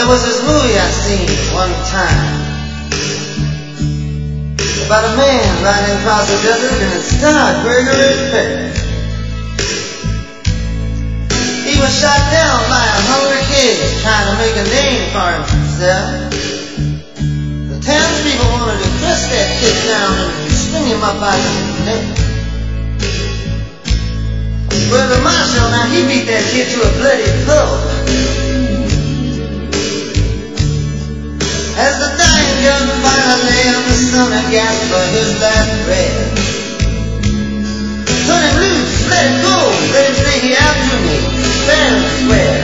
There was this movie I seen one time about a man riding across the desert and it starred Gregory Peck. He was shot down by a hungry kid trying to make a name for himself. The townspeople wanted to twist that kid down and string him up by his neck. Well, the marshal, now he beat that kid to a bloody pulp. As the dying gun finally lay on the sun and gasped for his last breath. Turn him loose, let him go, let him stay here after me, fair and square.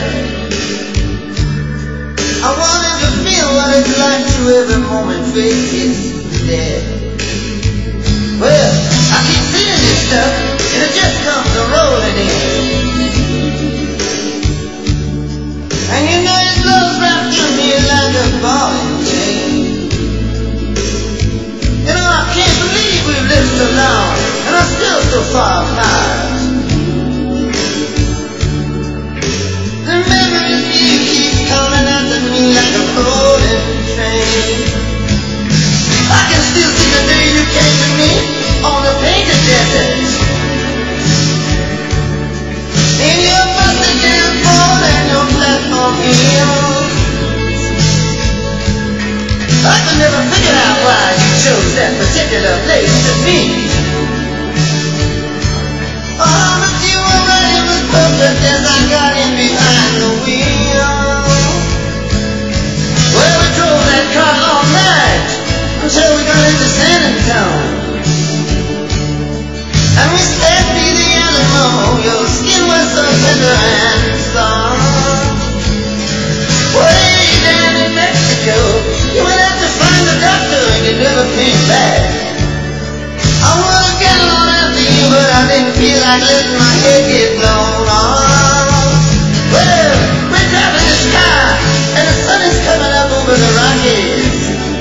I want him to feel what it's like to every moment face his death. Well, I keep seeing this stuff, and it just comes a-rolling in. And you know his love's wrapped in me like a ball and chain. You know, I can't believe we've lived so long, and I'm still so far apart. The memory of you keeps coming after me like a rolling train. I can still see the day you came to me on the painted desert. In your busted down fall and your platform heels. I could never figure out why you chose that particular place to be. Oh, but you were right, it was perfect as I got in behind the wheel. Well, we drove that car all night until we got into San Antonio. And we stepped near the Alamo, your skin was so tender and soft. Way down in Mexico, you went out to find the doctor and you never came back. I wanna get on after you, but I didn't feel like letting my head get blown off. Well, we're driving this car, and the sun is coming up over the Rockies.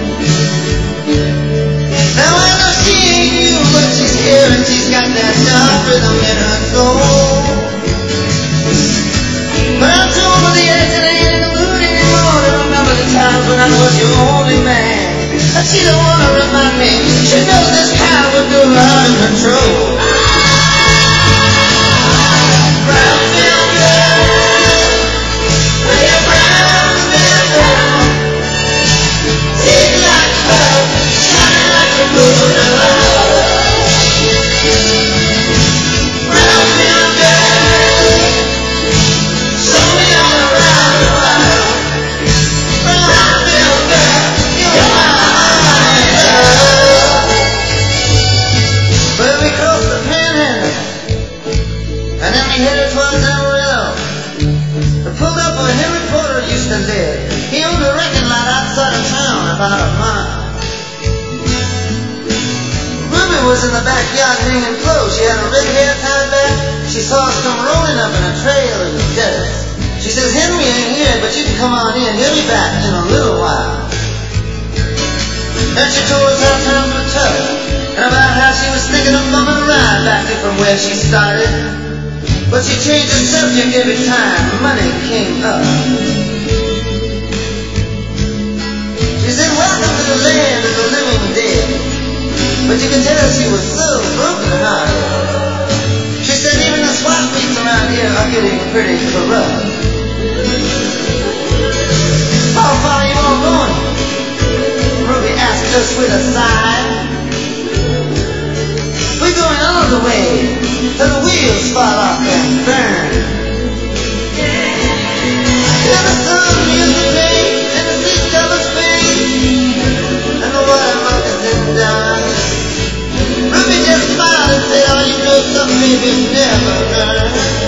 Now I know she ain't you, but she's here and she's got that dark rhythm in her soul. But I'm too over the edge and I ain't in the mood anymore to remember the times when I was your only man. And she don't wanna remind me, she knows this car would go out of control. Brownsville girl, where your Brownsville girl, take like her, shine like a moon. Brownsville girl, show me all around the world. Brownsville girl, you're my love. Well, we crossed the Panhandle, and then we headed towards Amarillo. We pulled up where Henry Porter used to live. He owned a wrecking lot outside of town, about a mile. Ruby was in the backyard hanging close. She had her red hair tied back. She saw us come rolling up in a trail in the dust. She says, Henry ain't here, but you can come on in. He'll be back in a little while. Then she told us how times were tough, and about how she was thinking of bumming a ride back from where she started. But she changed the subject every time money came up. She said, welcome to the land of the living dead. But you can tell she was so broken hearted. She said, even the swap meets around here are getting pretty corrupt. How far are you all going? Ruby asked us with a sigh. We're going all the way till the wheels fall off and burn. Till the sun feels the pain and the sea covers fade and the water moccasins die. Ruby just smiled and said, oh, you know some babies never learn.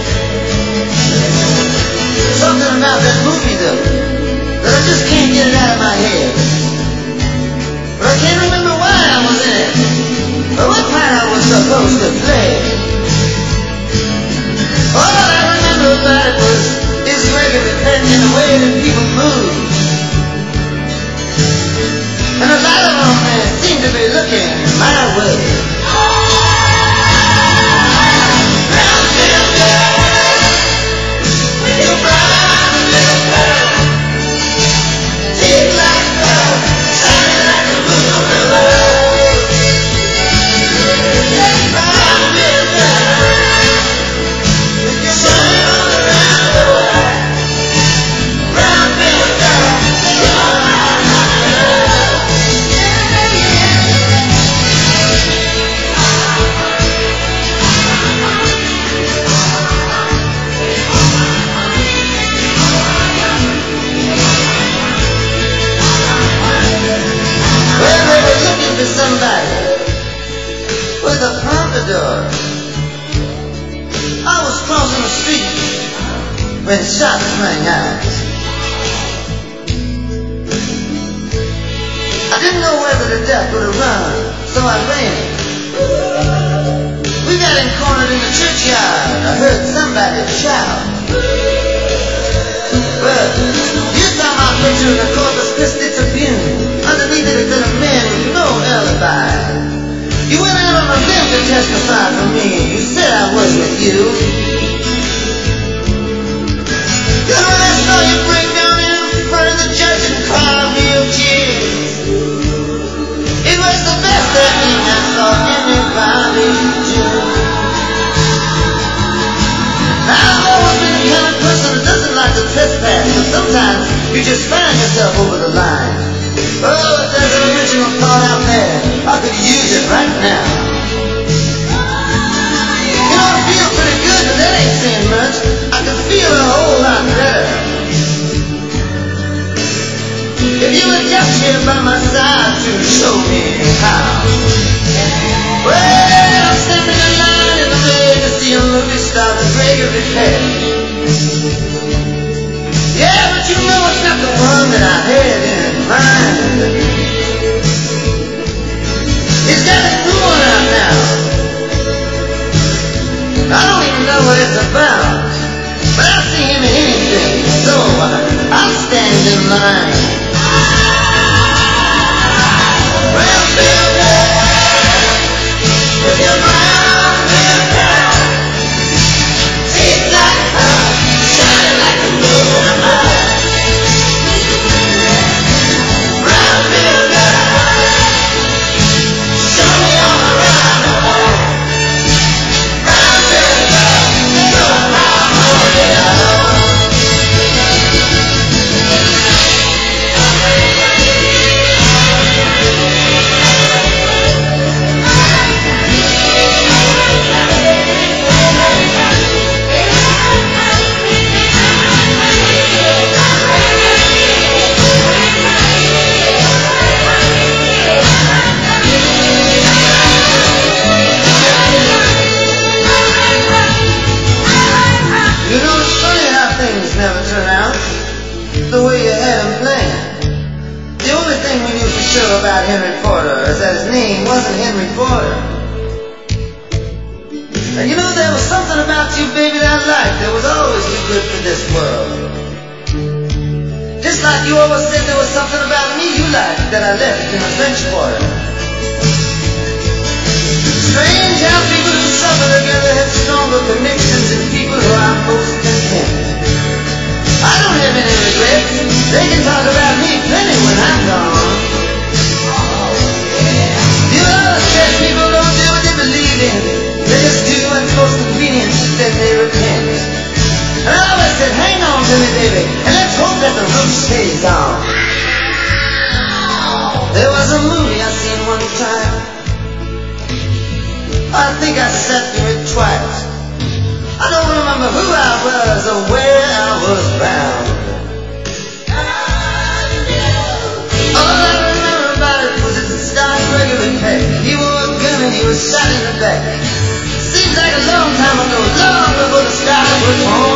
Something about that movie though, that I just can't get it out of my head. But I can't remember why I was in it, or what part I was supposed to play. Oh, when his shot was running out. I didn't know whether the death would have run, so I ran. We got him cornered in the churchyard. I heard somebody shout. Well, you saw my picture in the Corpus Christi Tribune. Underneath it, it said a man with no alibi. You went out on a limb to testify for me. You said I was with you. Then when I saw you break down in front of the judge and cry real tears, it was the best thing I saw anybody do. I've always been the kind of person that doesn't like to trespass, but sometimes you just find yourself over the line. Oh, if there's an original thought out there, I could use it right now. You know, I feel pretty good, but that ain't saying much. I can feel a whole lot better. If you were just here by my side to show me how. Well, I'm standing in line in the rain to see a movie star with Gregory Peck. Yeah, but you know it's not the one that I had in mind. He's got a new one out now. I don't even know what it's about, but I'll see him in anything, so I'll stand in line. Well, baby, with your brown hair down, teeth like pearl, shining like the moonlight. Brown hair girl, show me all around the world. Brown hair girl, show me how to hold it up. Never turn out the way you had him planned. The only thing we knew for sure about Henry Porter is that his name wasn't Henry Porter. And you know, there was something about you, baby, that I liked. That was always too good for this world. Just like you always said there was something about me you liked that I left in the French Quarter. Strange how people who suffer together have stronger connections than people who are most content. I don't have any regrets. They can talk about me plenty when I'm gone. You always said people don't do what they believe in. They just do what's most convenient, then they repent. And I always said, hang on to me, baby, and let's hope that the roof stays on. There was a movie I seen one time. I think I sat through it twice. I don't remember who I was or where I was bound. All I remember about it was its stark Gregory Peck. He wore a gun and he was shot in the back. Seems like a long time ago, long before the skies were torn.